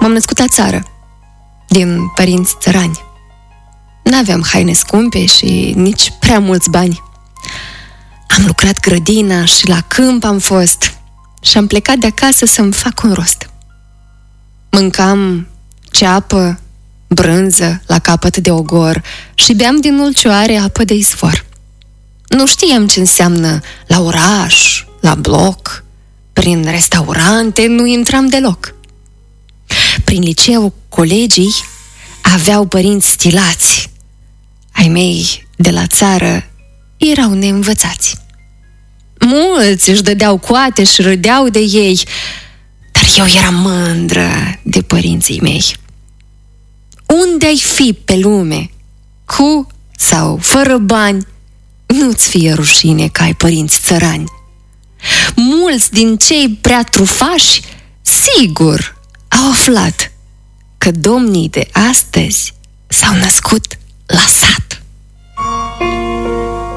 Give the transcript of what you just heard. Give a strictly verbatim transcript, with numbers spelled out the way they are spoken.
M-am născut la țară, din părinți țărani. N-aveam haine scumpe și nici prea mulți bani. Am lucrat grădina și la câmp am fost și am plecat de acasă să-mi fac un rost. Mâncam ceapă, brânză la capăt de ogor și beam din ulcioare apă de izvor. Nu știam ce înseamnă la oraș, la bloc, prin restaurante nu intram deloc. Prin liceu, colegii aveau părinți stilați. Ai mei de la țară erau neînvățați. Mulți își dădeau coate și râdeau de ei, dar eu eram mândră de părinții mei. Unde ai fi pe lume, cu sau fără bani, nu-ți fie rușine că ai părinți țărani. Mulți din cei prea trufași, sigur, au aflat că domnii de astăzi s-au născut la sat.